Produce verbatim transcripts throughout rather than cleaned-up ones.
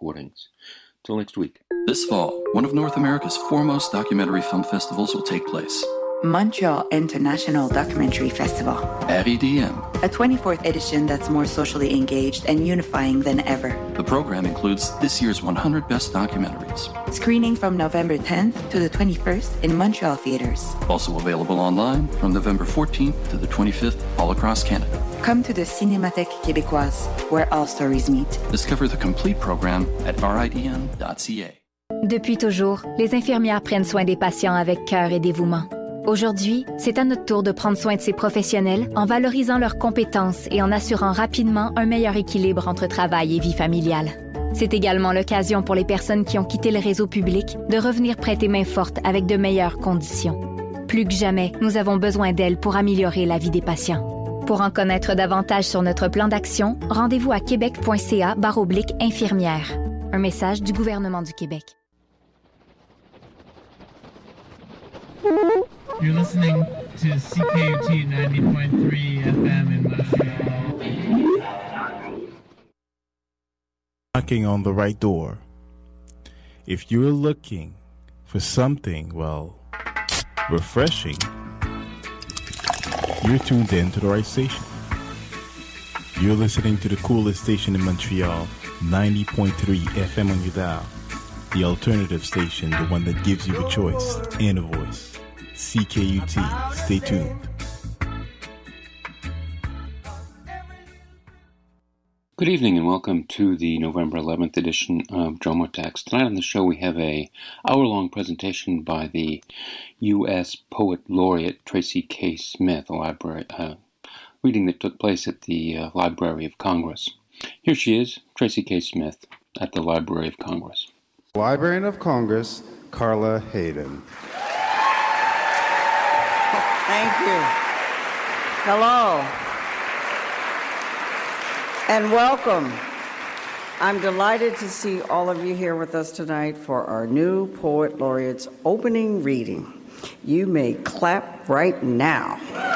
recordings. Till next week. This fall, one of North America's foremost documentary film festivals will take place. Montreal International Documentary Festival. R E D M. A twenty-fourth edition that's more socially engaged and unifying than ever. The program includes this year's one hundred Best Documentaries. Screening from November tenth to the twenty-first in Montreal theaters. Also available online from November fourteenth to the twenty-fifth all across Canada. Come to the Cinémathèque Québécoise, where all stories meet. Discover the complete program at r i d m dot c a. Depuis toujours, les infirmières prennent soin des patients avec cœur et dévouement. Aujourd'hui, c'est à notre tour de prendre soin de ces professionnels en valorisant leurs compétences et en assurant rapidement un meilleur équilibre entre travail et vie familiale. C'est également l'occasion pour les personnes qui ont quitté le réseau public de revenir prêter main forte avec de meilleures conditions. Plus que jamais, nous avons besoin d'elles pour améliorer la vie des patients. Pour en connaître davantage sur notre plan d'action, rendez-vous à québec.ca barre oblique infirmière. Un message du gouvernement du Québec. You're listening to C K U T ninety point three F M in Montreal. Knocking on the right door. If you're looking for something, well, refreshing, you're tuned in to the right station. You're listening to the coolest station in Montreal, ninety point three F M on your dial. The alternative station, the one that gives you a choice and a voice. C K U T. Stay tuned. Good evening and welcome to the November eleventh edition of Jomo Text. Tonight on the show we have a hour-long presentation by the U S Poet Laureate Tracy K. Smith, a library uh, reading that took place at the uh, Library of Congress. Here she is, Tracy K. Smith, at the Library of Congress. Librarian of Congress, Carla Hayden. Thank you. Hello. And welcome. I'm delighted to see all of you here with us tonight for our new Poet Laureate's opening reading. You may clap right now.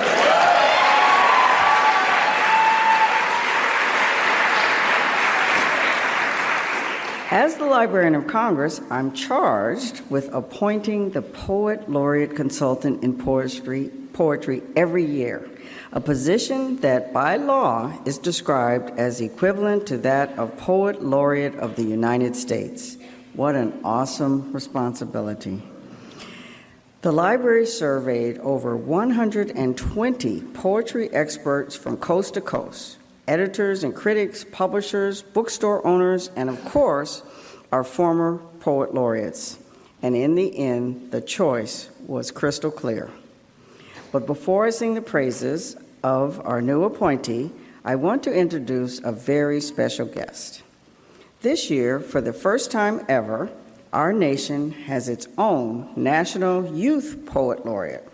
As the Librarian of Congress, I'm charged with appointing the Poet Laureate Consultant in Poetry, poetry every year, a position that by law is described as equivalent to that of Poet Laureate of the United States. What an awesome responsibility. The library surveyed over one hundred twenty poetry experts from coast to coast. Editors and critics, publishers, bookstore owners, and of course, our former poet laureates. And in the end, the choice was crystal clear. But before I sing the praises of our new appointee, I want to introduce a very special guest. This year, for the first time ever, our nation has its own National Youth Poet Laureate.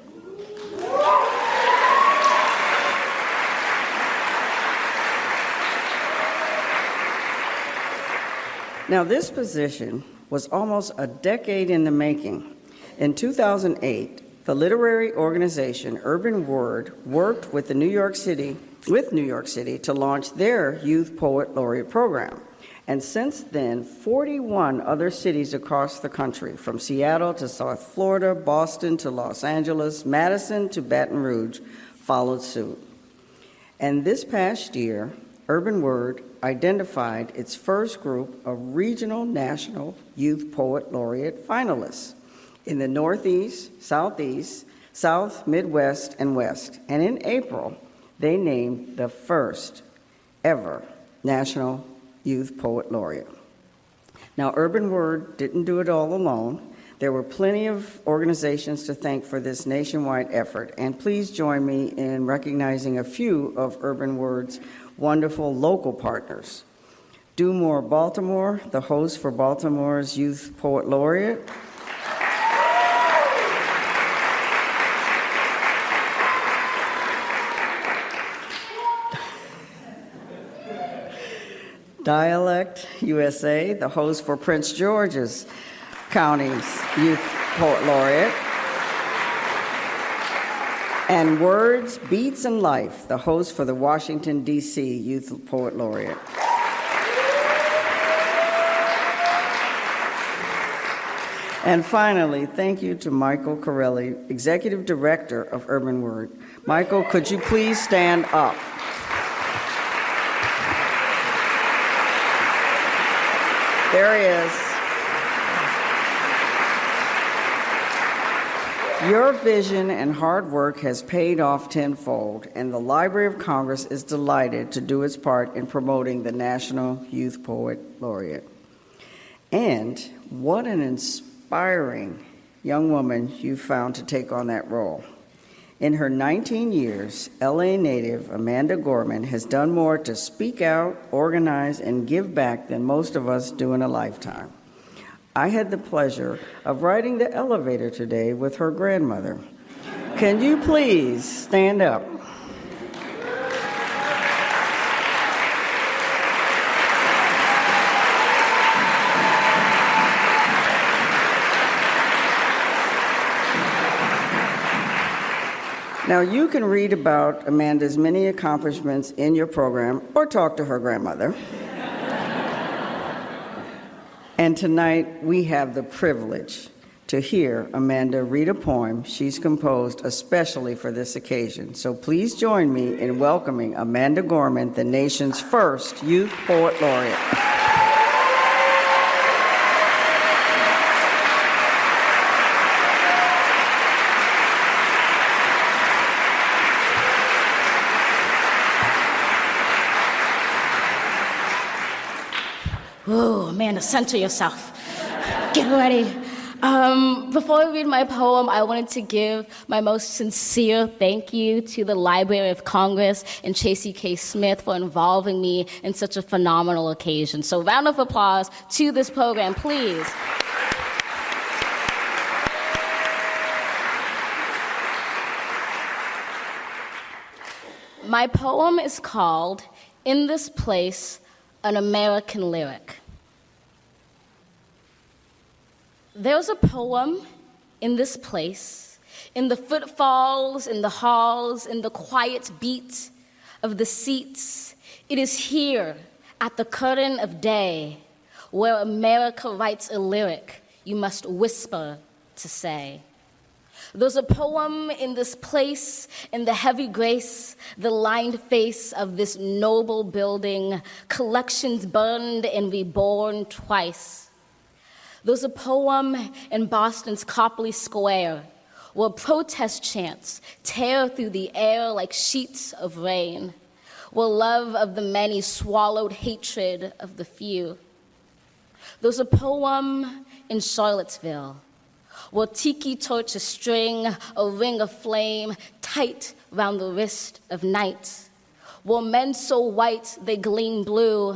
Now, this position was almost a decade in the making. In two thousand eight, the literary organization Urban Word worked with the New York City, with New York City to launch their Youth Poet Laureate program. And since then, forty-one other cities across the country, from Seattle to South Florida, Boston to Los Angeles, Madison to Baton Rouge, followed suit. And this past year, Urban Word identified its first group of regional national youth poet laureate finalists in the Northeast, Southeast, South, Midwest, and West. And in April, they named the first ever National Youth Poet Laureate. Now, Urban Word didn't do it all alone. There were plenty of organizations to thank for this nationwide effort, and please join me in recognizing a few of Urban Word's wonderful local partners. Do More Baltimore, the host for Baltimore's Youth Poet Laureate. Dialect U S A, the host for Prince George's County's Youth Poet Laureate. And Words, Beats, and Life, the host for the Washington, D C Youth Poet Laureate. And finally, thank you to Michael Corelli, Executive Director of Urban Word. Michael, could you please stand up? There he is. Your vision and hard work has paid off tenfold, and the Library of Congress is delighted to do its part in promoting the National Youth Poet Laureate. And what an inspiring young woman you found to take on that role. In her nineteen years, L A native Amanda Gorman has done more to speak out, organize, and give back than most of us do in a lifetime. I had the pleasure of riding the elevator today with her grandmother. Can you please stand up? Now, you can read about Amanda's many accomplishments in your program or talk to her grandmother. And tonight, we have the privilege to hear Amanda read a poem she's composed especially for this occasion. So please join me in welcoming Amanda Gorman, the nation's first Youth Poet Laureate. Whoa, Amanda, center yourself. Get ready. Um, before I read my poem, I wanted to give my most sincere thank you to the Library of Congress and Tracy K. Smith for involving me in such a phenomenal occasion. So round of applause to this program, please. My poem is called In This Place, an American Lyric. There's a poem in this place, in the footfalls, in the halls, in the quiet beat of the seats. It is here, at the curtain of day, where America writes a lyric you must whisper to say. There's a poem in this place, in the heavy grace, the lined face of this noble building, collections burned and reborn twice. There's a poem in Boston's Copley Square, where protest chants tear through the air like sheets of rain, where love of the many swallowed hatred of the few. There's a poem in Charlottesville, where tiki torches string a ring of flame tight round the wrist of night, where men so white they gleam blue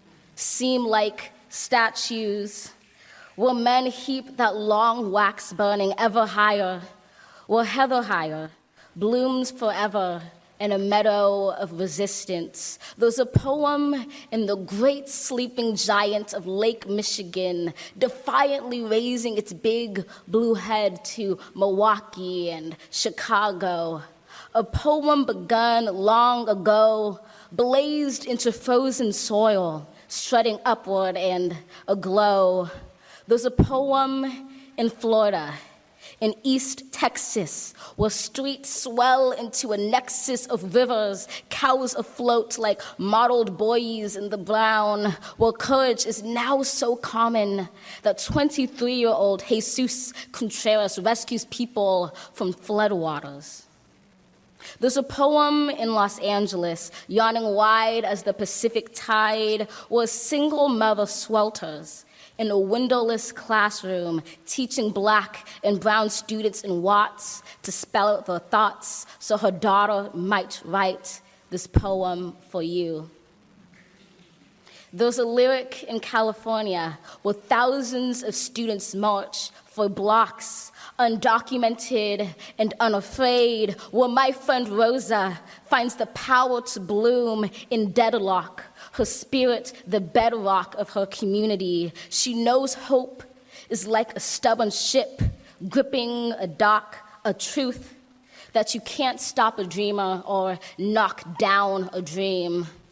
seem like statues, where men heap that long wax burning ever higher, where heather higher blooms forever in a meadow of resistance. There's a poem in the great sleeping giant of Lake Michigan, defiantly raising its big blue head to Milwaukee and Chicago. A poem begun long ago, blazed into frozen soil, strutting upward and aglow. There's a poem in Florida, in East Texas, where streets swell into a nexus of rivers, cows afloat like mottled buoys in the brown, where courage is now so common that twenty-three-year-old Jesus Contreras rescues people from floodwaters. There's a poem in Los Angeles, yawning wide as the Pacific tide, where a single mother swelters in a windowless classroom, teaching black and brown students in Watts to spell out their thoughts so her daughter might write this poem for you. There's a lyric in California where thousands of students march for blocks, undocumented and unafraid, where my friend Rosa finds the power to bloom in deadlock, her spirit the bedrock of her community. She knows hope is like a stubborn ship gripping a dock, a truth that you can't stop a dreamer or knock down a dream.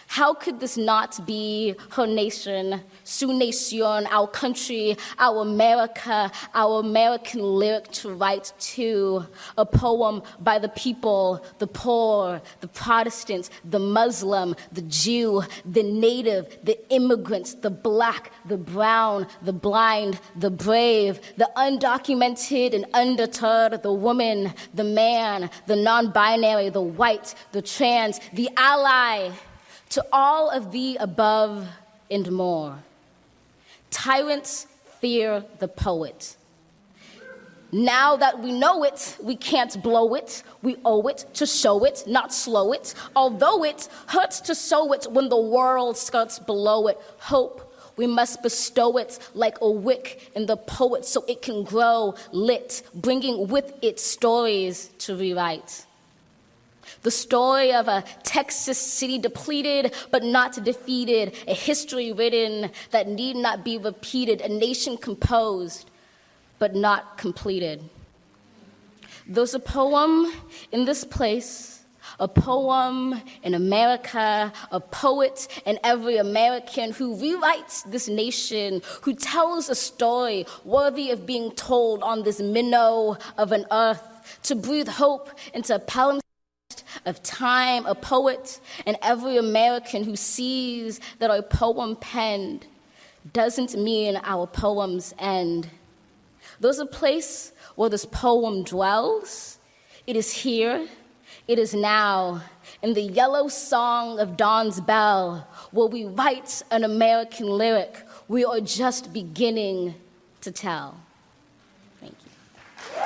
How could this not be her nation, su nación, our country, our America, our American lyric to write to? A poem by the people, the poor, the Protestants, the Muslim, the Jew, the native, the immigrants, the black, the brown, the blind, the brave, the undocumented and undeterred, the woman, the man, the non-binary, the white, the trans, the ally. To all of the above and more. Tyrants fear the poet. Now that we know it, we can't blow it. We owe it to show it, not slow it. Although it hurts to sow it when the world skirts below it. Hope, we must bestow it like a wick in the poet so it can grow lit, bringing with it stories to rewrite. The story of a Texas city depleted but not defeated, a history written that need not be repeated, a nation composed but not completed. There's a poem in this place, a poem in America, a poet in every American who rewrites this nation, who tells a story worthy of being told on this minnow of an earth, to breathe hope into a palimpsest of time, a poet, and every American who sees that our poem penned doesn't mean our poems end. There's a place where this poem dwells. It is here, it is now, in the yellow song of dawn's bell, where we write an American lyric we are just beginning to tell. Thank you.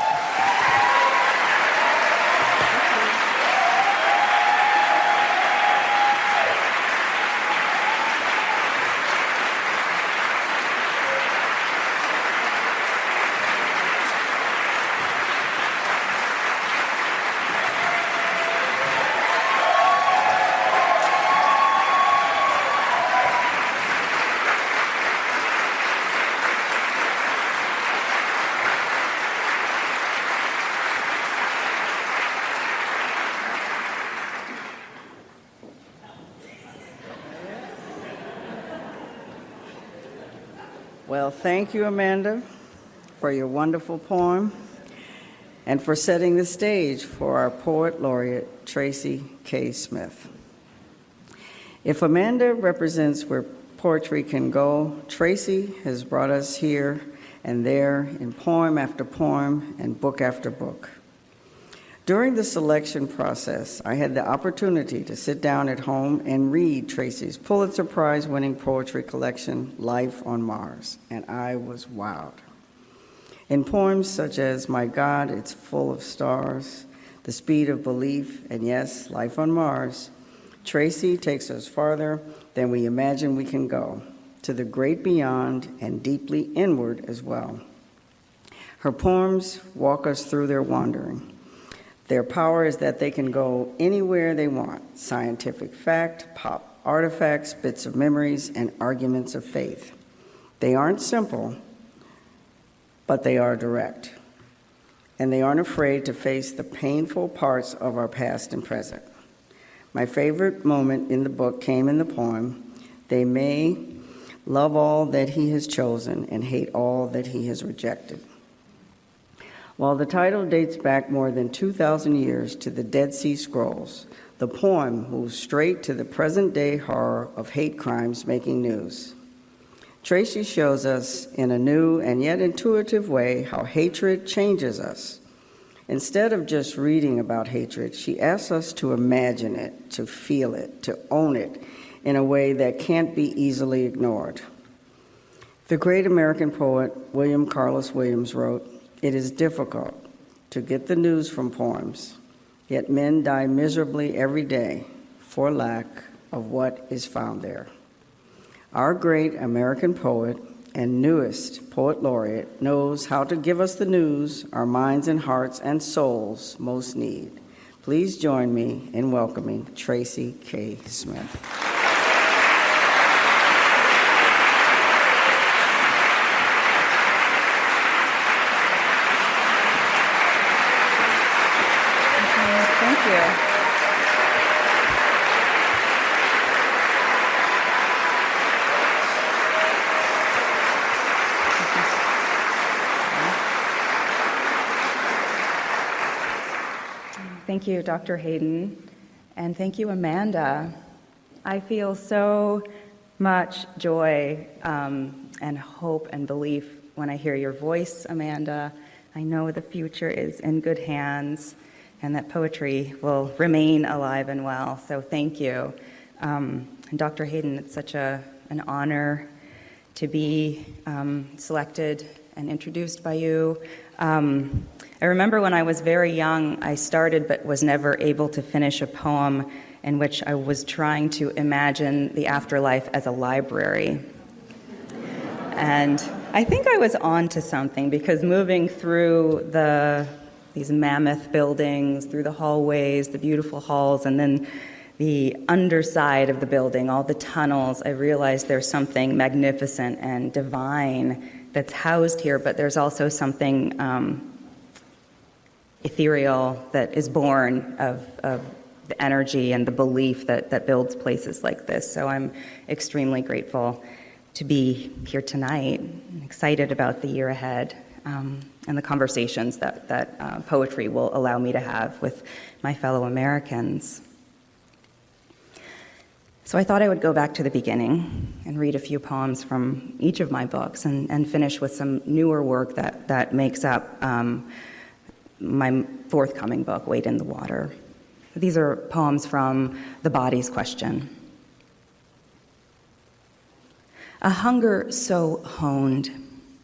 Well, thank you, Amanda, for your wonderful poem and for setting the stage for our Poet Laureate, Tracy K. Smith. If Amanda represents where poetry can go, Tracy has brought us here and there in poem after poem and book after book. During the selection process, I had the opportunity to sit down at home and read Tracy's Pulitzer Prize-winning poetry collection, Life on Mars, and I was wowed. In poems such as My God, It's Full of Stars, The Speed of Belief, and yes, Life on Mars, Tracy takes us farther than we imagine we can go, to the great beyond and deeply inward as well. Her poems walk us through their wandering. Their power is that they can go anywhere they want: scientific fact, pop artifacts, bits of memories, and arguments of faith. They aren't simple, but they are direct. And they aren't afraid to face the painful parts of our past and present. My favorite moment in the book came in the poem, They may love all that he has chosen and hate all that he has rejected. While the title dates back more than two thousand years to the Dead Sea Scrolls, the poem moves straight to the present-day horror of hate crimes making news. Tracy shows us in a new and yet intuitive way how hatred changes us. Instead of just reading about hatred, she asks us to imagine it, to feel it, to own it in a way that can't be easily ignored. The great American poet William Carlos Williams wrote, "It is difficult to get the news from poems, yet men die miserably every day for lack of what is found there." Our great American poet and newest poet laureate knows how to give us the news our minds and hearts and souls most need. Please join me in welcoming Tracy K. Smith. Thank you. Thank you, Doctor Hayden. And thank you, Amanda. I feel so much joy um, and hope and belief when I hear your voice, Amanda. I know the future is in good hands and that poetry will remain alive and well. So thank you. Um, and Doctor Hayden, it's such a, an honor to be um, selected and introduced by you. Um, I remember when I was very young, I started but was never able to finish a poem in which I was trying to imagine the afterlife as a library. And I think I was on to something, because moving through the these mammoth buildings, through the hallways, the beautiful halls, and then the underside of the building, all the tunnels, I realized there's something magnificent and divine that's housed here, but there's also something um, ethereal that is born of, of the energy and the belief that, that builds places like this. So I'm extremely grateful to be here tonight, and excited about the year ahead um, and the conversations that, that uh, poetry will allow me to have with my fellow Americans. So I thought I would go back to the beginning and read a few poems from each of my books, and, and finish with some newer work that, that makes up um, my forthcoming book, Wade in the Water. These are poems from The Body's Question. A hunger so honed.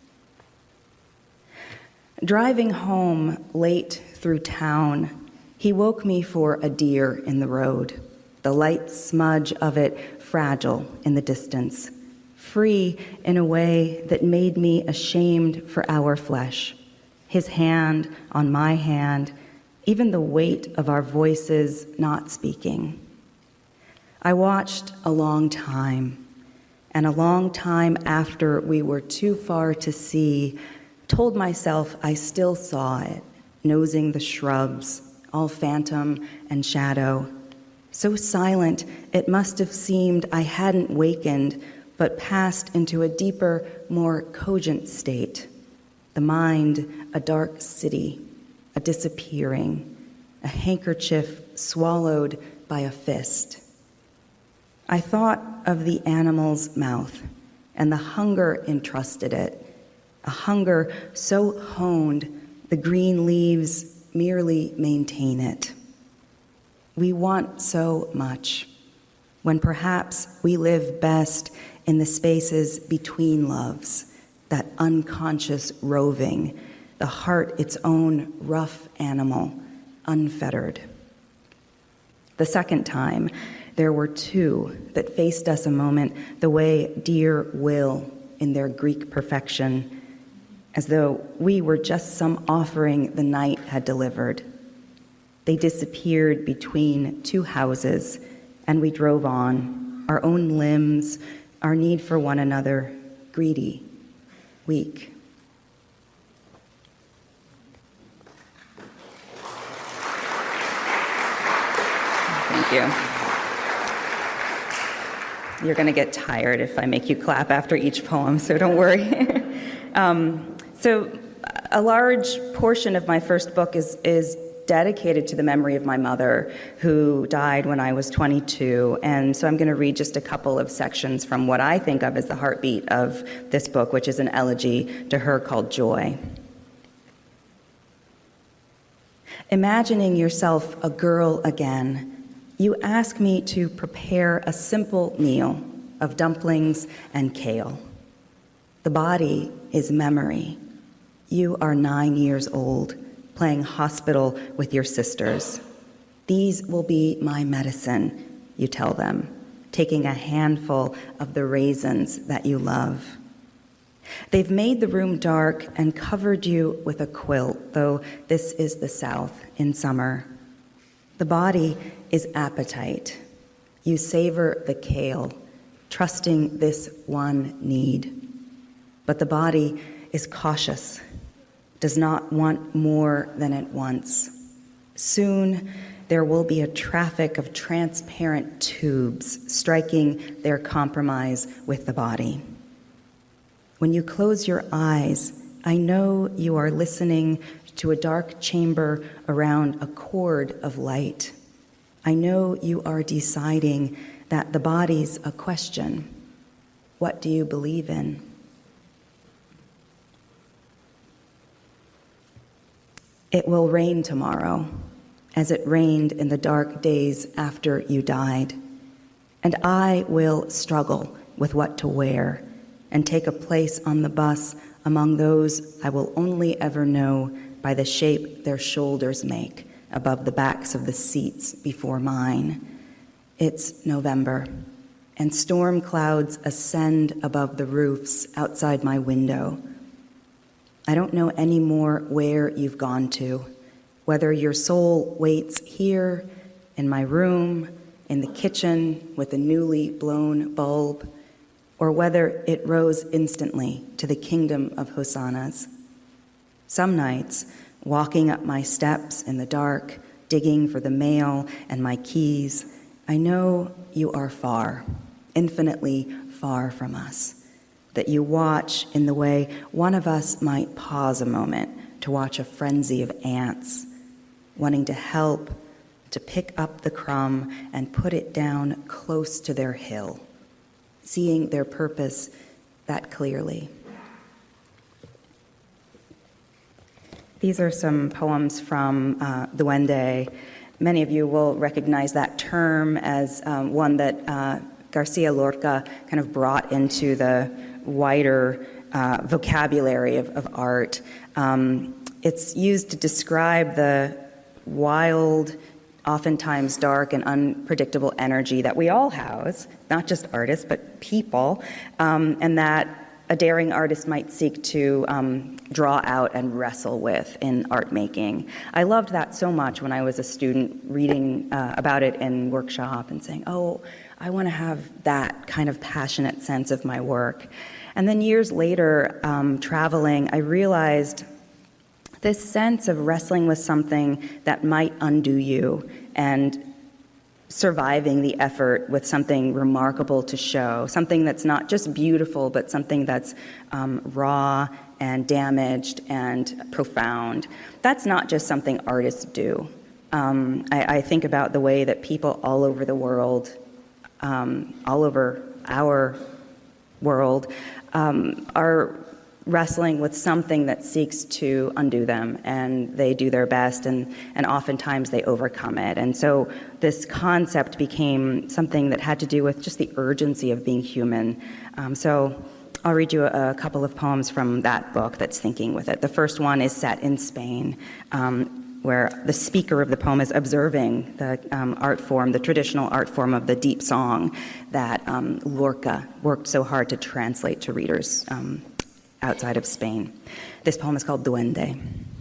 Driving home late through town, he woke me for a deer in the road, the light smudge of it fragile in the distance, free in a way that made me ashamed for our flesh. His hand on my hand, even the weight of our voices not speaking. I watched a long time, and a long time after we were too far to see, told myself I still saw it, nosing the shrubs, all phantom and shadow. So silent, it must have seemed I hadn't wakened, but passed into a deeper, more cogent state. The mind, a dark city, a disappearing, a handkerchief swallowed by a fist. I thought of the animal's mouth, and the hunger entrusted it, a hunger so honed the green leaves merely maintain it. We want so much, when perhaps we live best in the spaces between loves, that unconscious roving, the heart its own rough animal, unfettered. The second time, there were two that faced us a moment the way deer will in their Greek perfection, as though we were just some offering the night had delivered. They disappeared between two houses, and we drove on, our own limbs, our need for one another, greedy, weak. Thank you. You're going to get tired if I make you clap after each poem, so don't worry. um, so a large portion of my first book is, is dedicated to the memory of my mother, who died when I was twenty-two. And so I'm going to read just a couple of sections from what I think of as the heartbeat of this book, which is an elegy to her called Joy. Imagining yourself a girl again, you ask me to prepare a simple meal of dumplings and kale. The body is memory. You are nine years old, playing hospital with your sisters. These will be my medicine, you tell them, taking a handful of the raisins that you love. They've made the room dark and covered you with a quilt, though this is the South in summer. The body is appetite. You savor the kale, trusting this one need. But the body is cautious, does not want more than it wants. Soon, there will be a traffic of transparent tubes striking their compromise with the body. When you close your eyes, I know you are listening to a dark chamber around a cord of light. I know you are deciding that the body's a question. What do you believe in? It will rain tomorrow, as it rained in the dark days after you died. And I will struggle with what to wear and take a place on the bus among those I will only ever know by the shape their shoulders make above the backs of the seats before mine. It's November, and storm clouds ascend above the roofs outside my window. I don't know anymore where you've gone to, whether your soul waits here, in my room, in the kitchen with a newly blown bulb, or whether it rose instantly to the kingdom of hosannas. Some nights, walking up my steps in the dark, digging for the mail and my keys, I know you are far, infinitely far from us, that you watch in the way one of us might pause a moment to watch a frenzy of ants, wanting to help, to pick up the crumb and put it down close to their hill, seeing their purpose that clearly. These are some poems from uh, Duende. Many of you will recognize that term as um, one that uh, Garcia Lorca kind of brought into the wider uh, vocabulary of, of art. Um, it's used to describe the wild, oftentimes dark and unpredictable energy that we all house, not just artists, but people, um, and that a daring artist might seek to um, draw out and wrestle with in art making. I loved that so much when I was a student, reading uh, about it in workshop and saying, oh, I want to have that kind of passionate sense of my work. And then years later, um, traveling, I realized this sense of wrestling with something that might undo you and surviving the effort with something remarkable to show, something that's not just beautiful, but something that's um, raw and damaged and profound. That's not just something artists do. Um, I, I think about the way that people all over the world, um, all over our world, um, are wrestling with something that seeks to undo them, and they do their best, and, and oftentimes they overcome it. And so this concept became something that had to do with just the urgency of being human. Um, so I'll read you a, a couple of poems from that book that's thinking with it. The first one is set in Spain, um, where the speaker of the poem is observing the um, art form, the traditional art form of the deep song that um, Lorca worked so hard to translate to readers um, outside of Spain. This poem is called Duende.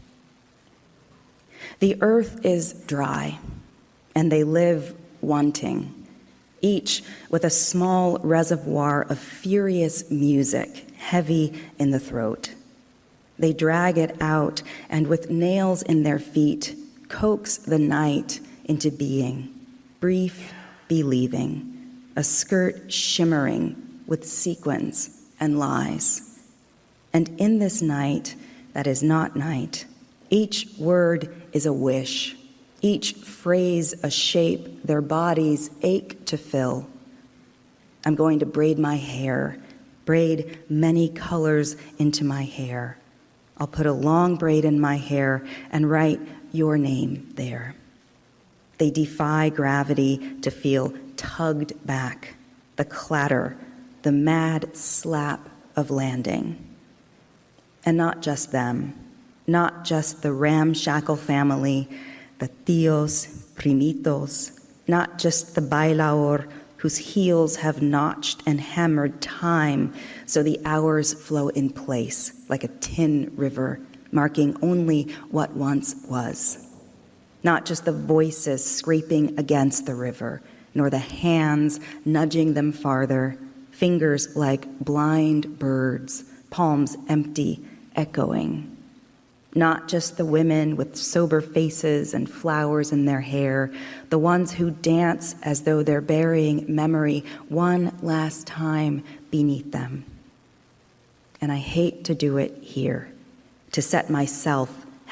The earth is dry, and they live wanting, each with a small reservoir of furious music, heavy in the throat. They drag it out, and with nails in their feet, coax the night into being, brief believing, a skirt shimmering with sequins and lies. And in this night that is not night, each word is a wish, each phrase a shape their bodies ache to fill. I'm going to braid my hair, braid many colors into my hair. I'll put a long braid in my hair and write your name there. They defy gravity to feel tugged back, the clatter, the mad slap of landing. And not just them, not just the ramshackle family, the tios, primitos, not just the bailaor whose heels have notched and hammered time so the hours flow in place like a tin river, marking only what once was. Not just the voices scraping against the river, nor the hands nudging them farther, fingers like blind birds, palms empty, echoing. Not just the women with sober faces and flowers in their hair, the ones who dance as though they're burying memory one last time beneath them. And I hate to do it here, to set myself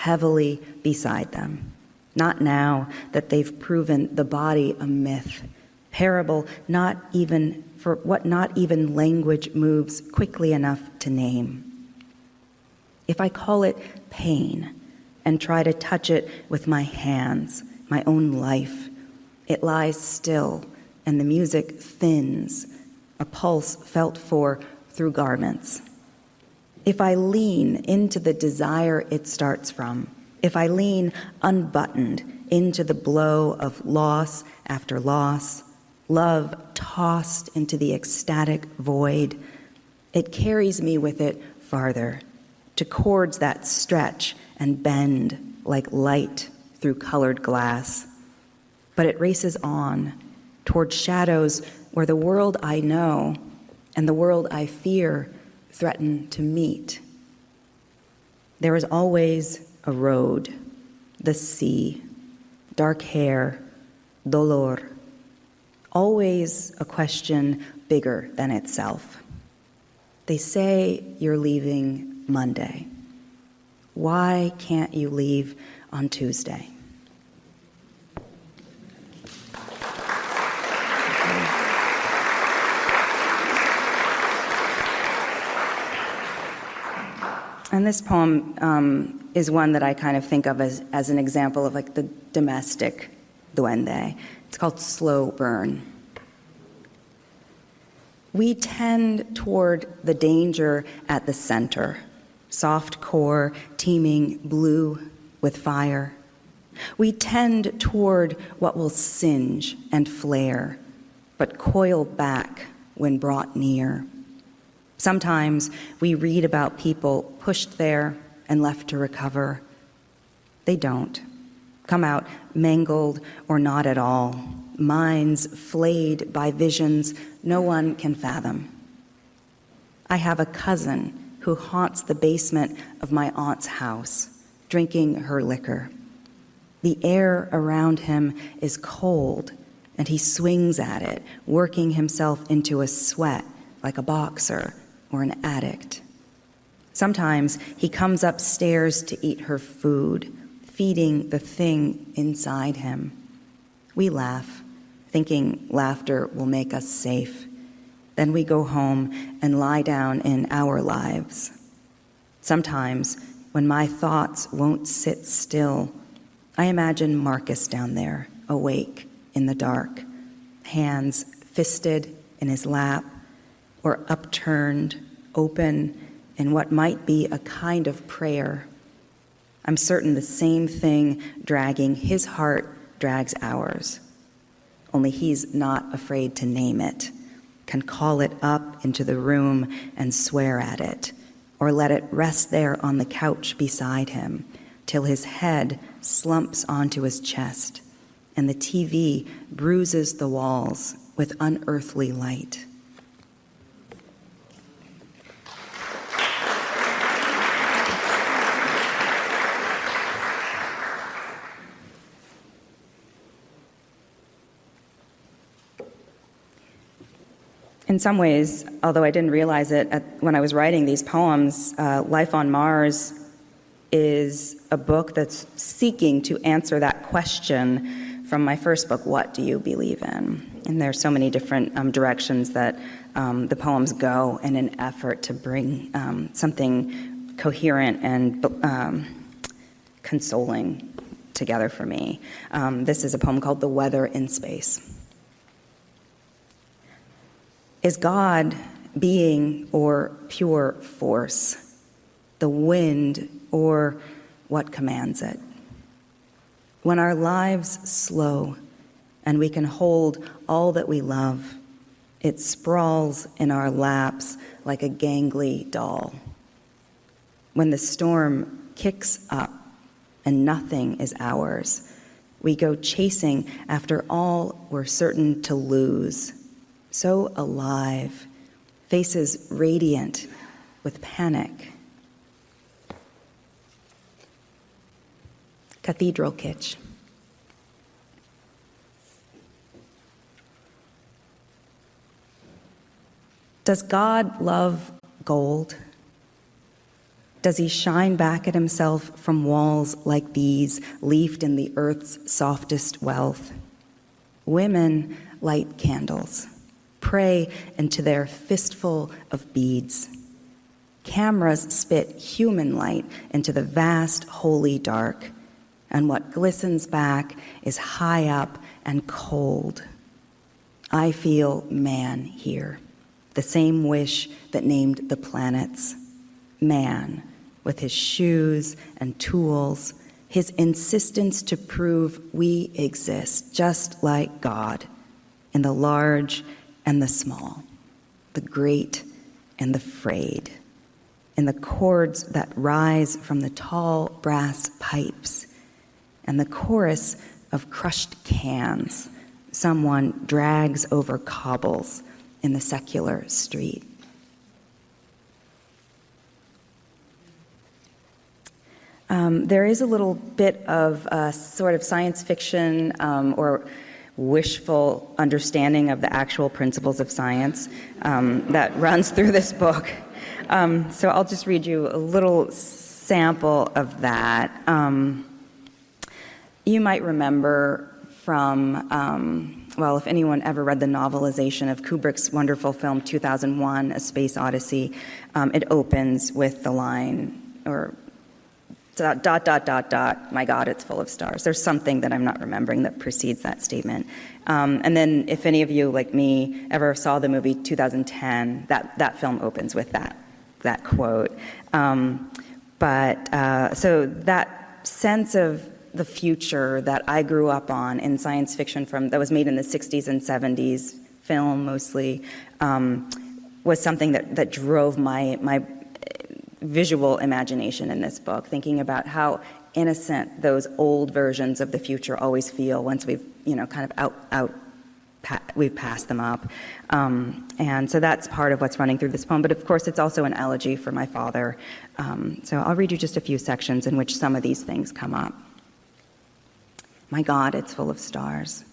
heavily beside them. Not now that they've proven the body a myth, parable not even for what not even language moves quickly enough to name. If I call it pain and try to touch it with my hands, my own life, it lies still and the music thins, a pulse felt for through garments. If I lean into the desire it starts from, if I lean unbuttoned into the blow of loss after loss, love tossed into the ecstatic void, it carries me with it farther, to chords that stretch and bend like light through colored glass. But it races on toward shadows where the world I know and the world I fear threaten to meet. There is always a road, the sea, dark hair, dolor, always a question bigger than itself. They say you're leaving Monday. Why can't you leave on Tuesday? And this poem um, is one that I kind of think of as, as an example of like the domestic duende. It's called Slow Burn. We tend toward the danger at the center, soft core teeming blue with fire. We tend toward what will singe and flare, but coil back when brought near. Sometimes we read about people pushed there and left to recover. They don't. Come out mangled or not at all, minds flayed by visions no one can fathom. I have a cousin who haunts the basement of my aunt's house, drinking her liquor. The air around him is cold, and he swings at it, working himself into a sweat like a boxer or an addict. Sometimes he comes upstairs to eat her food, feeding the thing inside him. We laugh, thinking laughter will make us safe. Then we go home and lie down in our lives. Sometimes, when my thoughts won't sit still, I imagine Marcus down there, awake in the dark, hands fisted in his lap, or upturned, open in what might be a kind of prayer. I'm certain the same thing dragging his heart drags ours. Only he's not afraid to name it, can call it up into the room and swear at it, or let it rest there on the couch beside him till his head slumps onto his chest and the T V bruises the walls with unearthly light. In some ways, although I didn't realize it at, when I was writing these poems, uh, Life on Mars is a book that's seeking to answer that question from my first book, What Do You Believe In? And there are so many different um, directions that um, the poems go in an effort to bring um, something coherent and um, consoling together for me. Um, this is a poem called The Weather in Space. Is God being or pure force, the wind or what commands it? When our lives slow and we can hold all that we love, it sprawls in our laps like a gangly doll. When the storm kicks up and nothing is ours, we go chasing after all we're certain to lose. So alive, faces radiant with panic. Cathedral kitsch. Does God love gold? Does he shine back at himself from walls like these, leafed in the earth's softest wealth? Women light candles, pray into their fistful of beads. Cameras spit human light into the vast, holy dark, and what glistens back is high up and cold. I feel man here, the same wish that named the planets. Man, with his shoes and tools, his insistence to prove we exist, just like God, in the large and the small, the great and the frayed, in the chords that rise from the tall brass pipes, and the chorus of crushed cans someone drags over cobbles in the secular street. Um, there is a little bit of uh, sort of science fiction um, or wishful understanding of the actual principles of science um, that runs through this book. Um, so I'll just read you a little sample of that. Um, you might remember from, um, well, if anyone ever read the novelization of Kubrick's wonderful film two thousand one, A Space Odyssey, um, it opens with the line, or dot, dot, dot, dot, dot, my God, it's full of stars. There's something that I'm not remembering that precedes that statement. Um, and then if any of you, like me, ever saw the movie two thousand ten, that, that film opens with that, that quote. Um, but uh, so that sense of the future that I grew up on in science fiction from that was made in the sixties and seventies, film mostly, um, was something that, that drove my my visual imagination in this book, thinking about how innocent those old versions of the future always feel once we've, you know, kind of out, out pa- we've passed them up. Um, and so that's part of what's running through this poem. But of course, it's also an elegy for my father. Um, so I'll read you just a few sections in which some of these things come up. My God, it's full of stars.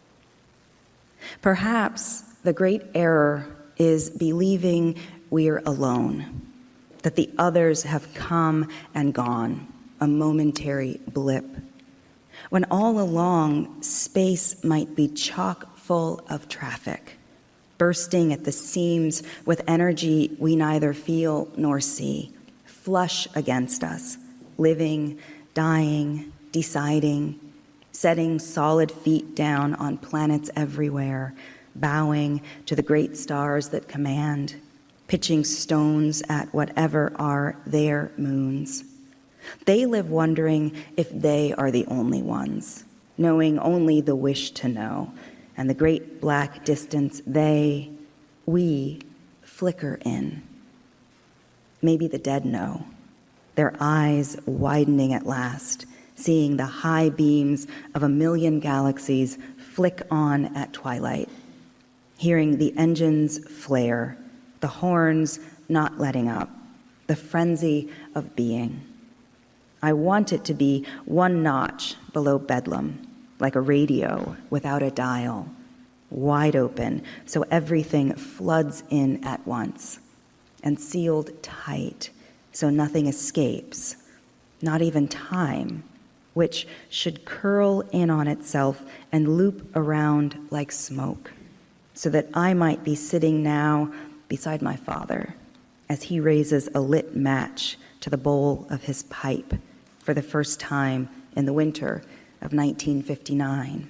Perhaps the great error is believing we're alone, that the others have come and gone, a momentary blip, when all along space might be chock full of traffic, bursting at the seams with energy we neither feel nor see, flush against us, living, dying, deciding, setting solid feet down on planets everywhere, bowing to the great stars that command, pitching stones at whatever are their moons. They live wondering if they are the only ones, knowing only the wish to know, and the great black distance they, we, flicker in. Maybe the dead know, their eyes widening at last, seeing the high beams of a million galaxies flick on at twilight, hearing the engines flare, the horns not letting up, the frenzy of being. I want it to be one notch below bedlam, like a radio without a dial, wide open, so everything floods in at once, and sealed tight, so nothing escapes, not even time, which should curl in on itself and loop around like smoke, so that I might be sitting now beside my father as he raises a lit match to the bowl of his pipe for the first time in the winter of nineteen fifty-nine.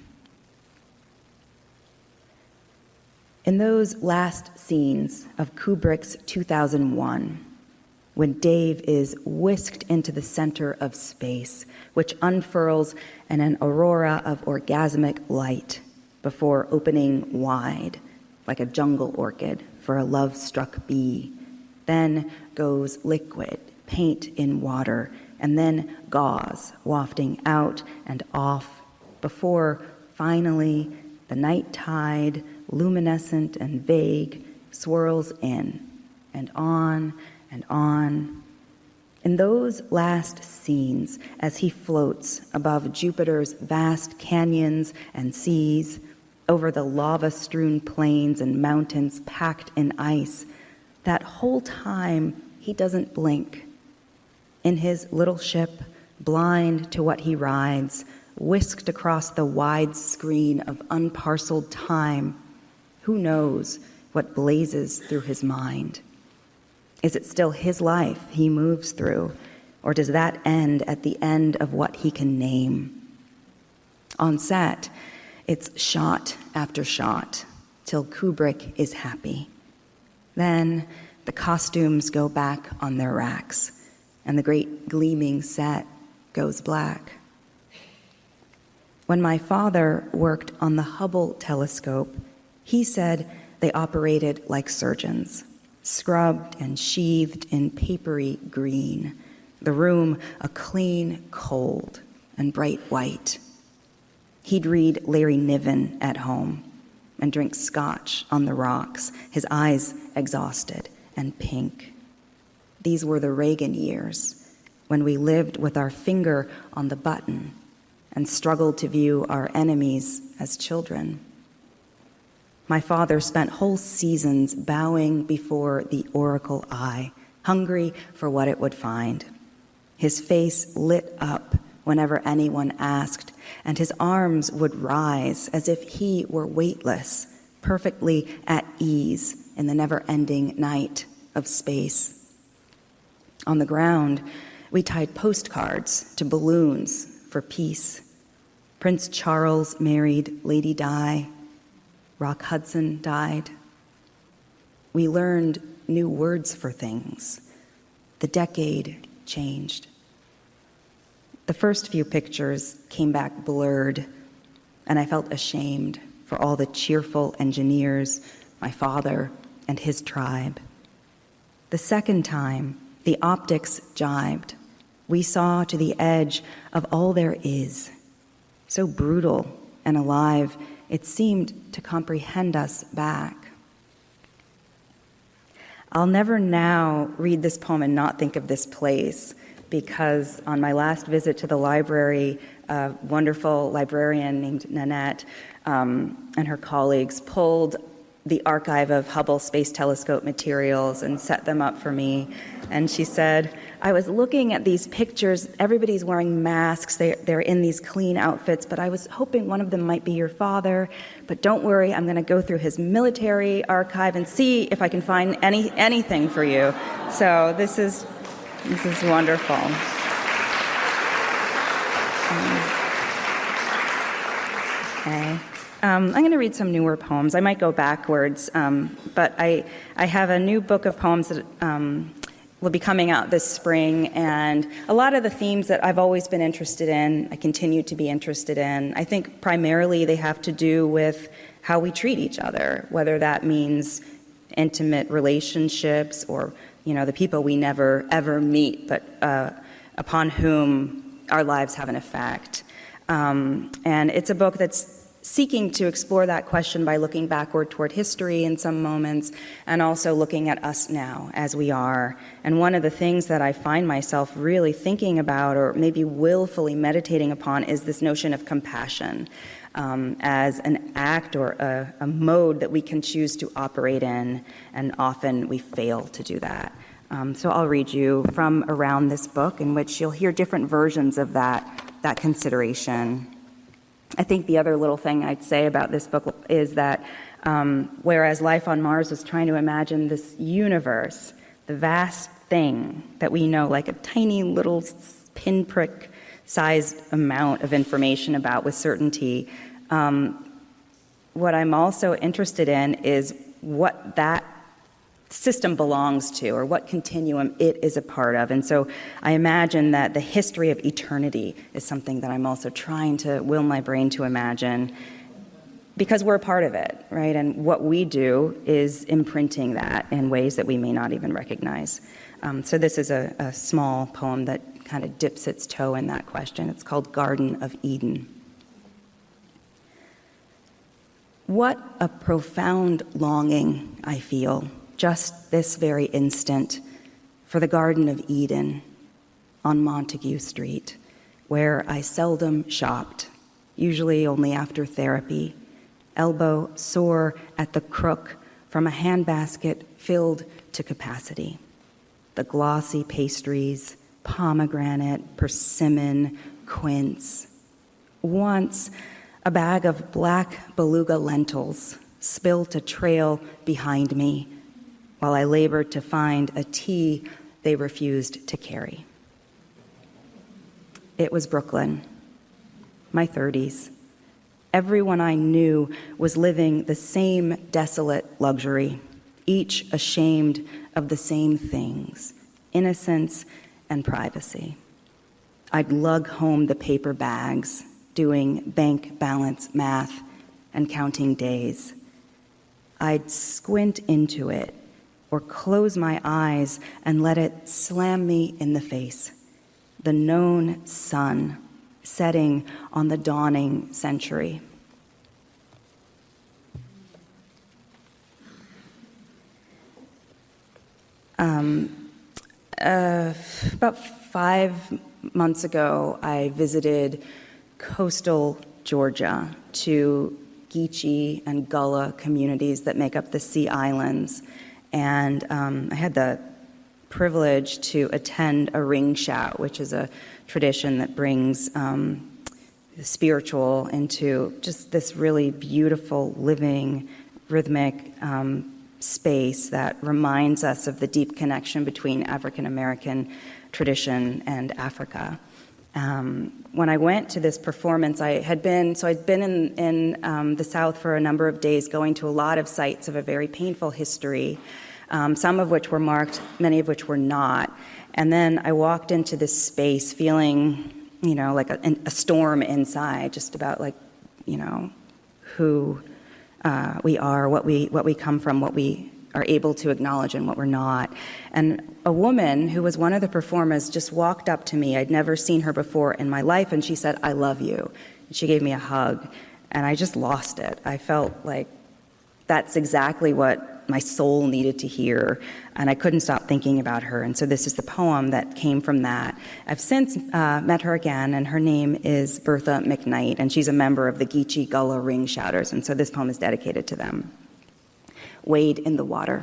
In those last scenes of Kubrick's two thousand one, when Dave is whisked into the center of space, which unfurls in an aurora of orgasmic light before opening wide, like a jungle orchid for a love-struck bee, then goes liquid, paint in water, and then gauze wafting out and off, before finally the night tide, luminescent and vague, swirls in and on and on. In those last scenes, as he floats above Jupiter's vast canyons and seas, over the lava-strewn plains and mountains packed in ice, that whole time he doesn't blink. in his little ship, blind to what he rides, whisked across the wide screen of unparceled time, who knows what blazes through his mind? Is it still his life he moves through, or does that end at the end of what he can name? On set, it's shot after shot till Kubrick is happy. Then the costumes go back on their racks, and the great gleaming set goes black. When my father worked on the Hubble telescope, he said they operated like surgeons, scrubbed and sheathed in papery green, the room a clean cold and bright white. He'd read Larry Niven at home and drink scotch on the rocks, his eyes exhausted and pink. These were the Reagan years, when we lived with our finger on the button and struggled to view our enemies as children. My father spent whole seasons bowing before the oracle eye, hungry for what it would find. His face lit up whenever anyone asked, and his arms would rise as if he were weightless, perfectly at ease in the never-ending night of space. On the ground, we tied postcards to balloons for peace. Prince Charles married Lady Di. Rock Hudson died. We learned new words for things. The decade changed. The first few pictures came back blurred, and I felt ashamed for all the cheerful engineers, my father and his tribe. The second time, the optics jibed. We saw to the edge of all there is. So brutal and alive, it seemed to comprehend us back. I'll never now read this poem and not think of this place, because on my last visit to the library, a wonderful librarian named Nanette um, and her colleagues pulled the archive of Hubble Space Telescope materials and set them up for me. And she said, I was looking at these pictures, everybody's wearing masks, they, they're in these clean outfits, but I was hoping one of them might be your father. But don't worry, I'm gonna go through his military archive and see if I can find any anything for you. So this is, this is wonderful. Okay. Um, I'm going to read some newer poems. I might go backwards, um, but I, I have a new book of poems that um, will be coming out this spring, and a lot of the themes that I've always been interested in, I continue to be interested in. I think primarily they have to do with how we treat each other, whether that means intimate relationships or, you know, the people we never ever meet, but uh, upon whom our lives have an effect. Um, and it's a book that's seeking to explore that question by looking backward toward history in some moments, and also looking at us now as we are. And one of the things that I find myself really thinking about, or maybe willfully meditating upon, is this notion of compassion um, as an act or a, a mode that we can choose to operate in, and often we fail to do that. Um, so I'll read you from around this book, in which you'll hear different versions of that, that consideration. I think the other little thing I'd say about this book is that um, whereas Life on Mars was trying to imagine this universe, the vast thing that we know, like a tiny little pinprick-sized amount of information about with certainty, um, what I'm also interested in is what that system belongs to, or what continuum it is a part of. And so I imagine that the history of eternity is something that I'm also trying to will my brain to imagine, because we're a part of it, right? And what we do is imprinting that in ways that we may not even recognize. Um, so this is a, a small poem that kind of dips its toe in that question. It's called Garden of Eden. What a profound longing I feel just this very instant for the Garden of Eden on Montague Street, where I seldom shopped, usually only after therapy, elbow sore at the crook from a handbasket filled to capacity. The glossy pastries, pomegranate, persimmon, quince. Once, a bag of black beluga lentils spilt a trail behind me while I labored to find a tea they refused to carry. It was Brooklyn, my thirties. Everyone I knew was living the same desolate luxury, each ashamed of the same things, innocence and privacy. I'd lug home the paper bags, doing bank balance math and counting days. I'd squint into it or close my eyes and let it slam me in the face. The known sun setting on the dawning century. Um, uh, about five months ago, I visited coastal Georgia to Geechee and Gullah communities that make up the Sea Islands. And um, I had the privilege to attend a ring shout, which is a tradition that brings um, the spiritual into just this really beautiful, living, rhythmic um, space that reminds us of the deep connection between African American tradition and Africa. Um, when I went to this performance, I had been, so I'd been in, in um, the South for a number of days, going to a lot of sites of a very painful history, um, some of which were marked, many of which were not. And then I walked into this space feeling, you know, like a, a storm inside, just about like, you know, who uh, we are, what we, what we come from, what we are able to acknowledge and what we're not. And a woman who was one of the performers just walked up to me. I'd never seen her before in my life, and she said, "I love you." And she gave me a hug, and I just lost it. I felt like that's exactly what my soul needed to hear, and I couldn't stop thinking about her. And so this is the poem that came from that. I've since uh, met her again, and her name is Bertha McKnight, and she's a member of the Geechee Gullah Ring Shouters, and so this poem is dedicated to them. Wade in the water.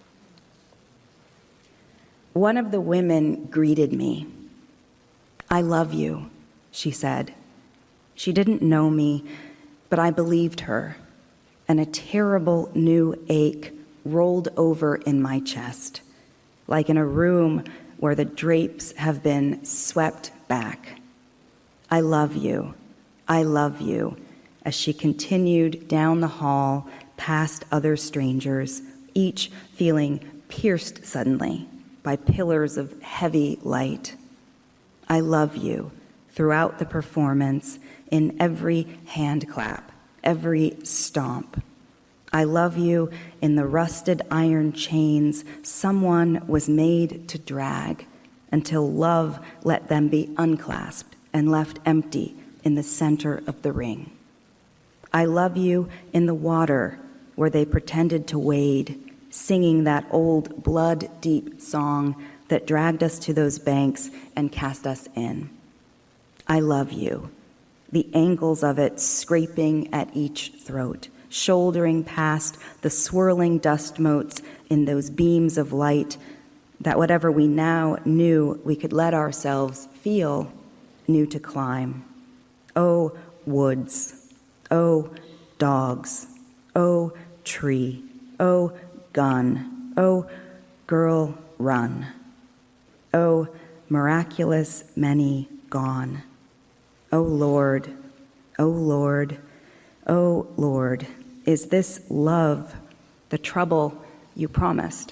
One of the women greeted me. "I love you," she said. She didn't know me, but I believed her, and a terrible new ache rolled over in my chest, like in a room where the drapes have been swept back. "I love you, I love you," as she continued down the hall past other strangers, each feeling pierced suddenly by pillars of heavy light. "I love you," throughout the performance, in every hand clap, every stomp. "I love you" in the rusted iron chains someone was made to drag until love let them be unclasped and left empty in the center of the ring. "I love you" in the water where they pretended to wade, singing that old blood-deep song that dragged us to those banks and cast us in. "I love you," the angles of it scraping at each throat, shouldering past the swirling dust motes in those beams of light that whatever we now knew we could let ourselves feel knew to climb. Oh, woods. Oh, dogs. Oh, tree. Oh, gun. Oh, girl, run. Oh, miraculous many gone. Oh, Lord. Oh, Lord. Oh, Lord. Is this love the trouble you promised?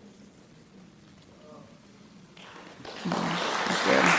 Thank you.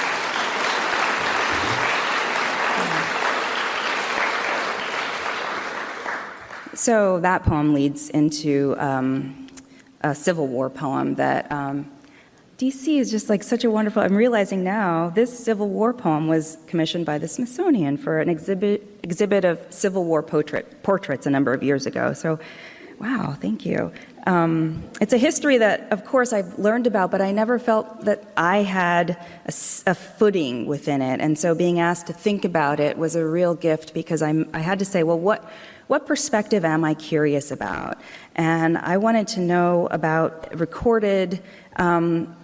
So that poem leads into um, a Civil War poem that um, D C is just like such a wonderful, I'm realizing now, this Civil War poem was commissioned by the Smithsonian for an exhibit exhibit of Civil War portrait, portraits a number of years ago. So, wow, thank you. Um, it's a history that, of course, I've learned about, but I never felt that I had a, a footing within it. And so being asked to think about it was a real gift because I'm, I had to say, well, what, what perspective am I curious about? And I wanted to know about recorded um,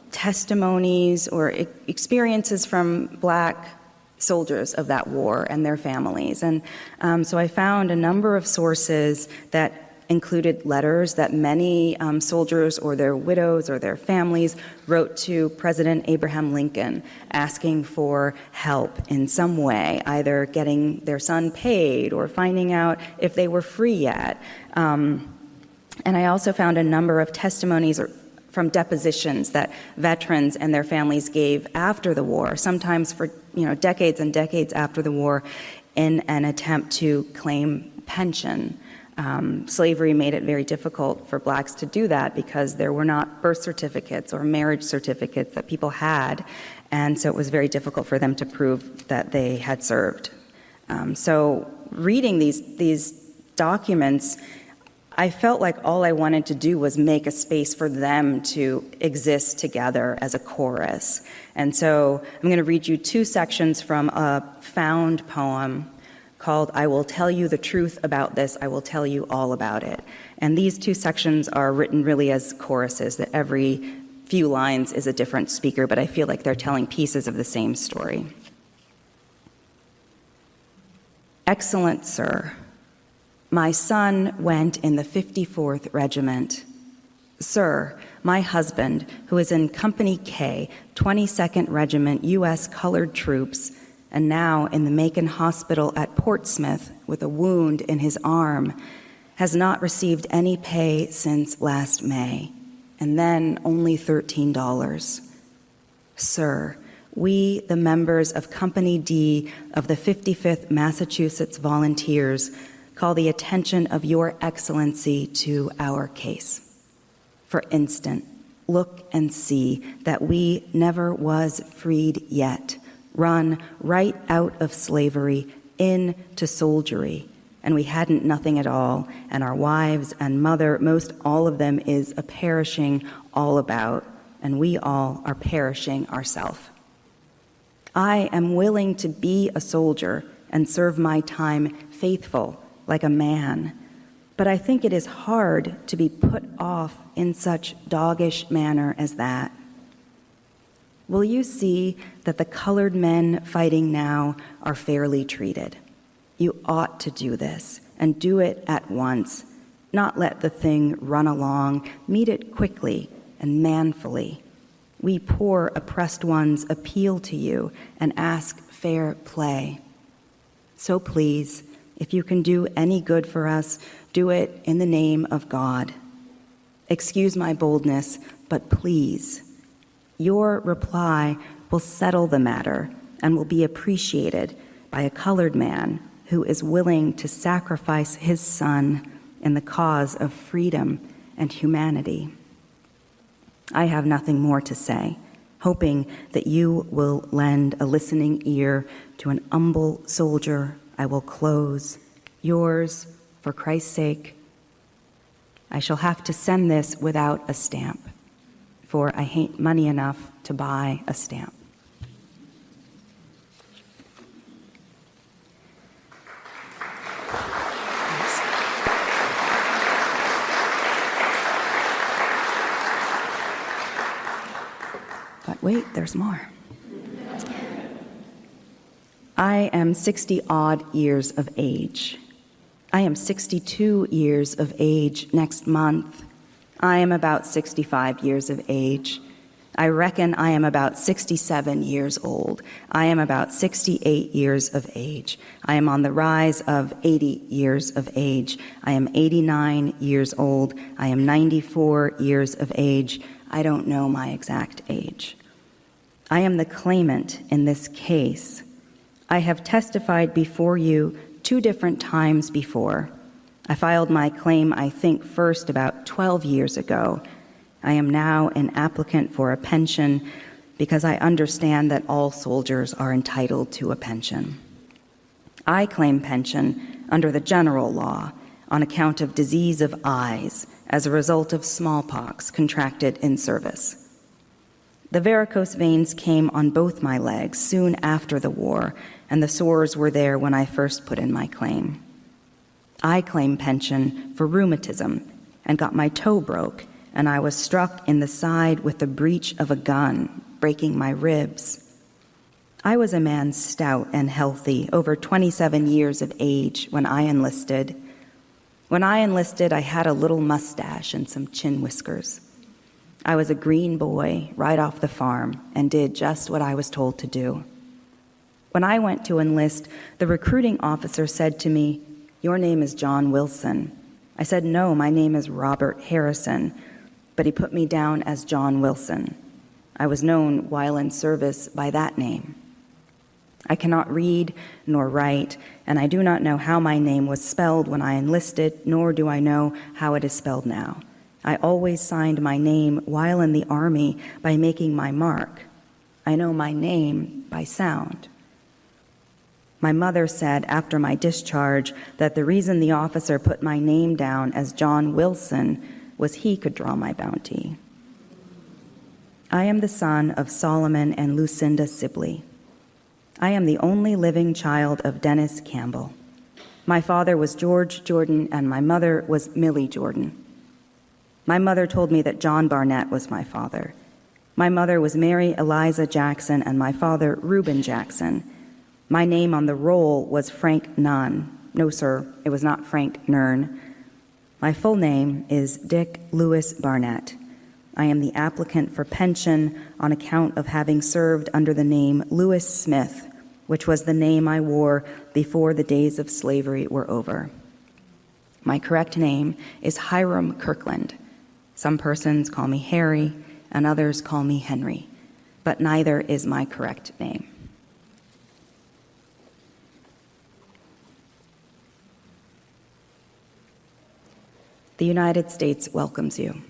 testimonies or e- experiences from Black soldiers of that war and their families. And um, so I found a number of sources that included letters that many um, soldiers or their widows or their families wrote to President Abraham Lincoln asking for help in some way, either getting their son paid or finding out if they were free yet. Um, and I also found a number of testimonies or from depositions that veterans and their families gave after the war, sometimes for you know decades and decades after the war, in an attempt to claim pension. Um, slavery made it very difficult for Blacks to do that because there were not birth certificates or marriage certificates that people had, and so it was very difficult for them to prove that they had served. Um, so reading these these documents, I felt like all I wanted to do was make a space for them to exist together as a chorus. And so I'm going to read you two sections from a found poem called I Will Tell You the Truth About This, I Will Tell You All About It. And these two sections are written really as choruses, that every few lines is a different speaker, but I feel like they're telling pieces of the same story. Excellent sir, my son went in the fifty-fourth Regiment. Sir, my husband, who is in Company K, twenty-second Regiment, U S Colored Troops, and now in the Macon Hospital at Portsmouth with a wound in his arm, has not received any pay since last May, and then only thirteen dollars. Sir, we, the members of Company D of the fifty-fifth Massachusetts Volunteers, call the attention of Your Excellency to our case. For instance, look and see that we never was freed yet, run right out of slavery into soldiery, and we hadn't nothing at all, and our wives and mother, most all of them is a perishing all about, and we all are perishing ourselves. I am willing to be a soldier and serve my time faithful like a man, but I think it is hard to be put off in such doggish manner as that. Will you see that the colored men fighting now are fairly treated? You ought to do this, and do it at once, not let the thing run along, meet it quickly and manfully. We poor oppressed ones appeal to you and ask fair play. So please, if you can do any good for us, do it in the name of God. Excuse my boldness, but please, your reply will settle the matter and will be appreciated by a colored man who is willing to sacrifice his son in the cause of freedom and humanity. I have nothing more to say, hoping that you will lend a listening ear to an humble soldier. I will close. Yours, for Christ's sake. I shall have to send this without a stamp, for I hain't money enough to buy a stamp. But wait, there's more. I am sixty-odd years of age. I am sixty-two years of age next month. I am about sixty-five years of age. I reckon I am about sixty-seven years old. I am about sixty-eight years of age. I am on the rise of eighty years of age. I am eighty-nine years old. I am ninety-four years of age. I don't know my exact age. I am the claimant in this case. I have testified before you two different times before. I filed my claim, I think, first about twelve years ago. I am now an applicant for a pension because I understand that all soldiers are entitled to a pension. I claim pension under the general law on account of disease of eyes as a result of smallpox contracted in service. The varicose veins came on both my legs soon after the war, and the sores were there when I first put in my claim. I claim pension for rheumatism and got my toe broke and I was struck in the side with the breech of a gun, breaking my ribs. I was a man stout and healthy, over twenty-seven years of age when I enlisted. When I enlisted, I had a little mustache and some chin whiskers. I was a green boy right off the farm and did just what I was told to do. When I went to enlist, the recruiting officer said to me, "Your name is John Wilson." I said, "No, my name is Robert Harrison," but he put me down as John Wilson. I was known while in service by that name. I cannot read nor write, and I do not know how my name was spelled when I enlisted, nor do I know how it is spelled now. I always signed my name while in the Army by making my mark. I know my name by sound. My mother said after my discharge that the reason the officer put my name down as John Wilson was he could draw my bounty. I am the son of Solomon and Lucinda Sibley. I am the only living child of Dennis Campbell. My father was George Jordan and my mother was Millie Jordan. My mother told me that John Barnett was my father. My mother was Mary Eliza Jackson and my father Reuben Jackson. My name on the roll was Frank Nunn. No, sir, it was not Frank Nern. My full name is Dick Lewis Barnett. I am the applicant for pension on account of having served under the name Lewis Smith, which was the name I wore before the days of slavery were over. My correct name is Hiram Kirkland. Some persons call me Harry, and others call me Henry, but neither is my correct name. The United States welcomes you.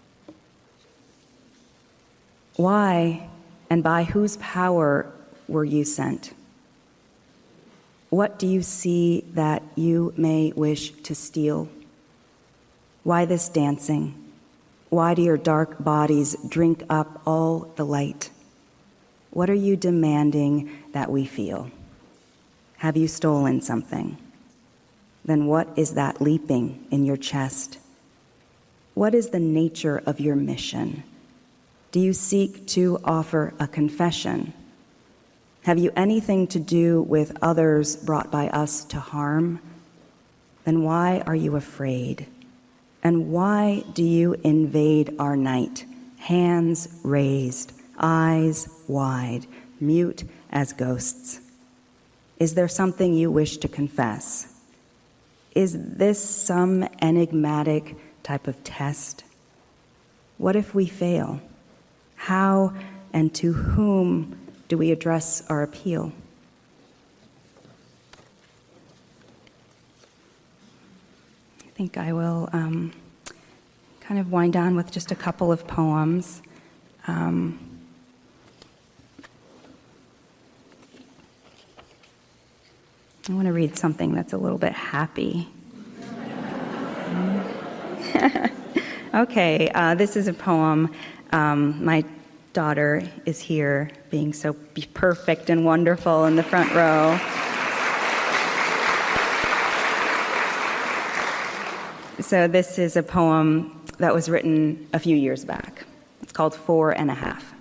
Why and by whose power were you sent? What do you see that you may wish to steal? Why this dancing? Why do your dark bodies drink up all the light? What are you demanding that we feel? Have you stolen something? Then what is that leaping in your chest? What is the nature of your mission? Do you seek to offer a confession? Have you anything to do with others brought by us to harm? Then why are you afraid? And why do you invade our night, hands raised, eyes wide, mute as ghosts? Is there something you wish to confess? Is this some enigmatic type of test? What if we fail? How and to whom do we address our appeal? I think I will um, kind of wind down with just a couple of poems. Um, I want to read something that's a little bit happy. Okay, uh, this is a poem. Um, my daughter is here, being so perfect and wonderful in the front row. So this is a poem that was written a few years back. It's called Four and a Half.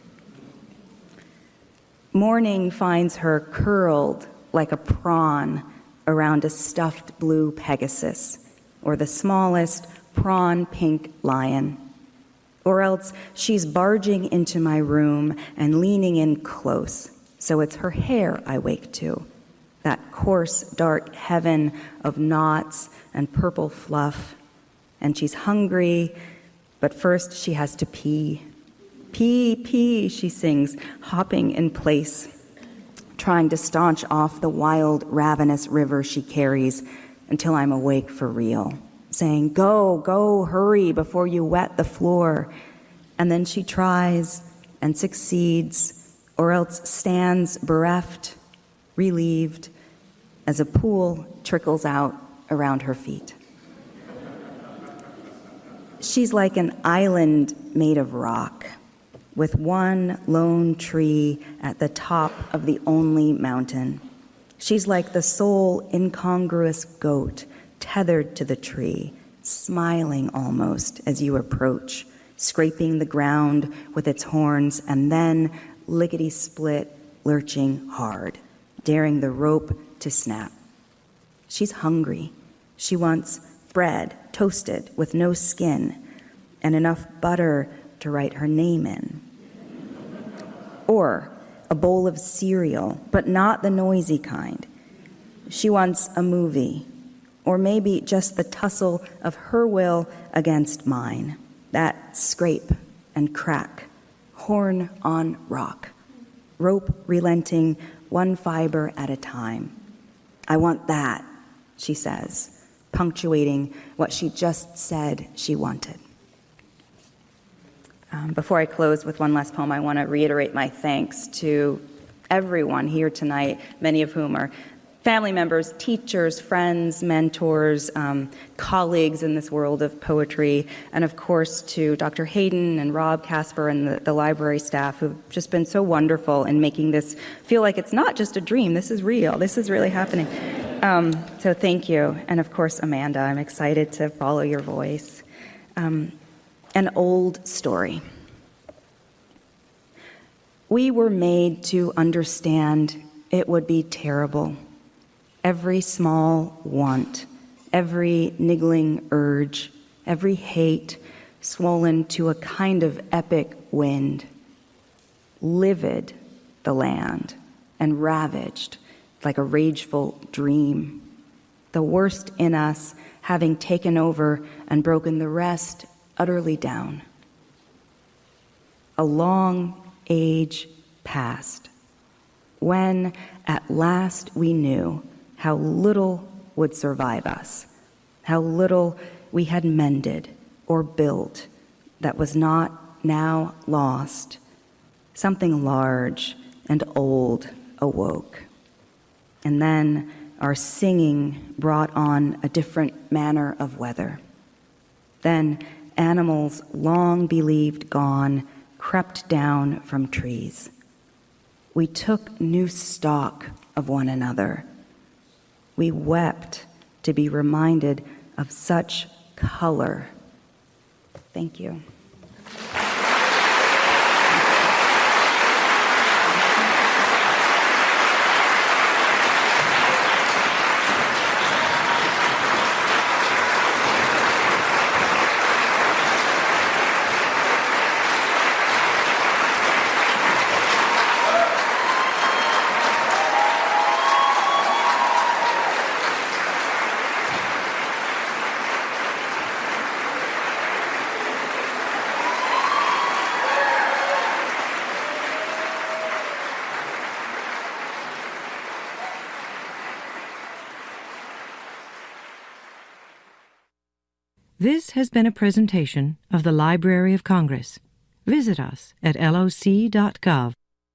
Morning finds her curled like a prawn around a stuffed blue Pegasus, or the smallest prawn-pink lion. Or else she's barging into my room and leaning in close, so it's her hair I wake to, that coarse, dark heaven of knots and purple fluff. And she's hungry, but first she has to pee. Pee, pee, she sings, hopping in place, trying to staunch off the wild, ravenous river she carries until I'm awake for real, saying, go, go, hurry before you wet the floor. And then she tries and succeeds, or else stands bereft, relieved, as a pool trickles out around her feet. She's like an island made of rock, with one lone tree at the top of the only mountain. She's like the sole incongruous goat tethered to the tree, smiling almost as you approach, scraping the ground with its horns, and then lickety-split, lurching hard, daring the rope to snap. She's hungry. She wants bread, toasted, with no skin, and enough butter to write her name in. Or a bowl of cereal, but not the noisy kind. She wants a movie, or maybe just the tussle of her will against mine. That scrape and crack, horn on rock, rope relenting one fiber at a time. I want that, she says, punctuating what she just said she wanted. Um, before I close with one last poem, I want to reiterate my thanks to everyone here tonight, many of whom are family members, teachers, friends, mentors, um, colleagues in this world of poetry, and of course to Doctor Hayden and Rob Casper and the, the library staff who've just been so wonderful in making this feel like it's not just a dream. This is real. This is really happening. Um, so thank you. And of course, Amanda, I'm excited to follow your voice. Um, An old story. We were made to understand it would be terrible. Every small want, every niggling urge, every hate swollen to a kind of epic wind. Livid the land and ravaged like a rageful dream. The worst in us having taken over and broken the rest utterly down. A long age passed, when at last we knew how little would survive us, how little we had mended or built that was not now lost. Something large and old awoke. And then our singing brought on a different manner of weather. Then animals long believed gone crept down from trees. We took new stock of one another. We wept to be reminded of such color. Thank you. This has been a presentation of the Library of Congress. Visit us at L O C dot gov.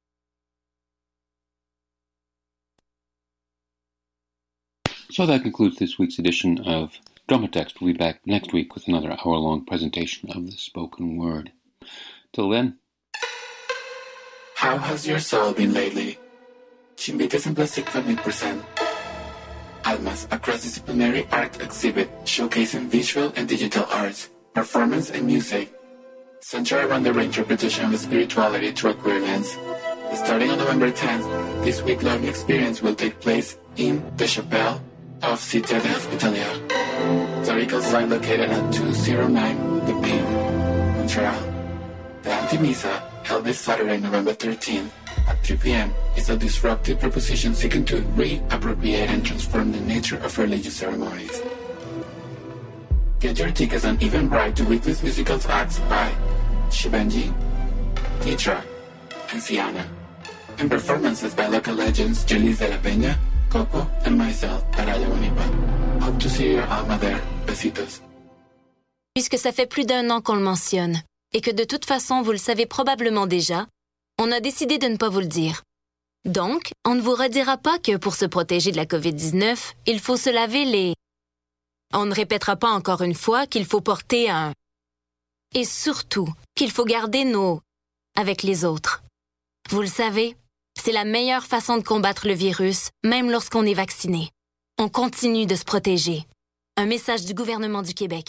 So that concludes this week's edition of Dramatext. We'll be back next week with another hour-long presentation of the spoken word. Till then. How has your soul been lately? Chimbites en Plastic mil percent. Almas, a cross-disciplinary art exhibit showcasing visual and digital arts, performance and music, centered around the reinterpretation of spirituality through a queer lens. Starting on November tenth, this week-long experience will take place in the Chapelle of Cité de Hospitalière, historical site located at two oh nine The Pin, Montreal. The Anti-Misa, held this Saturday, November thirteenth, at three p.m., is a disruptive proposition seeking to reappropriate and transform the nature of religious ceremonies. Get your tickets on Eventbrite to witness musical acts by Shibenji, Titra, and Siana, and performances by local legends Jelis de la Peña, Coco, and myself, Araya Wanipa. Hope to see your alma there. Besitos. Puisque ça fait plus d'un an qu'on le mentionne, et que de toute façon vous le savez probablement déjà, on a décidé de ne pas vous le dire. Donc, on ne vous redira pas que pour se protéger de la covid dix-neuf, il faut se laver les... On ne répétera pas encore une fois qu'il faut porter un... Et surtout, qu'il faut garder nos... avec les autres. Vous le savez, c'est la meilleure façon de combattre le virus, même lorsqu'on est vacciné. On continue de se protéger. Un message du gouvernement du Québec.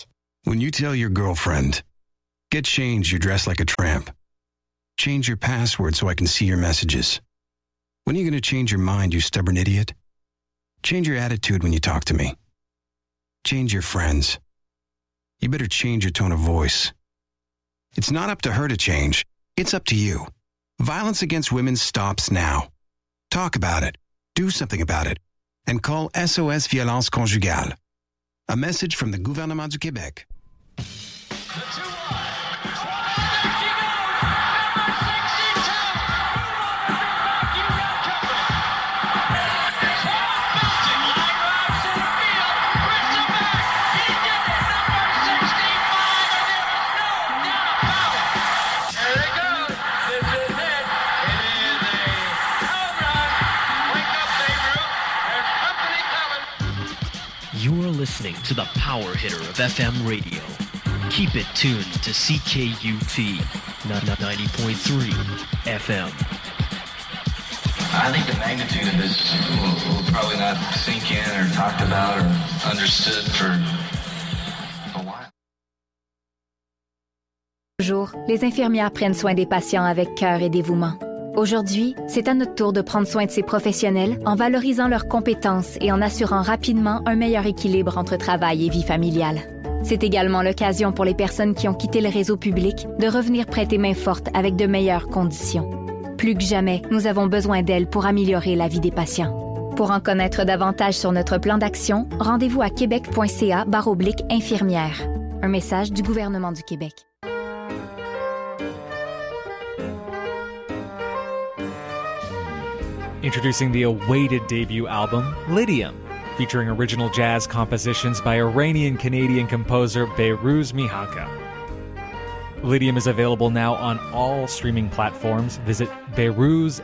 When you tell your girlfriend, get changed, you're dressed like a tramp. Change your password so I can see your messages. When are you going to change your mind, you stubborn idiot? Change your attitude when you talk to me. Change your friends. You better change your tone of voice. It's not up to her to change. It's up to you. Violence against women stops now. Talk about it. Do something about it. And call S O S Violence Conjugale. A message from the Gouvernement du Québec. You're listening to the power hitter of F M radio. Keep it tuned to C K U T ninety point three F M. I think the magnitude of this will, will probably not sink in or talked about or understood for a while. Bonjour, les infirmières prennent soin des patients avec cœur et dévouement. Aujourd'hui, c'est à notre tour de prendre soin de ces professionnels en valorisant leurs compétences et en assurant rapidement un meilleur équilibre entre travail et vie familiale. C'est également l'occasion pour les personnes qui ont quitté le réseau public de revenir prêter main forte avec de meilleures conditions. Plus que jamais, nous avons besoin d'elles pour améliorer la vie des patients. Pour en connaître davantage sur notre plan d'action, rendez-vous à québec.ca barre oblique infirmière. Un message du gouvernement du Québec. Introducing the awaited debut album, Lydium, featuring original jazz compositions by Iranian-Canadian composer Behrooz Mihanka. Lydium is available now on all streaming platforms. Visit behrooz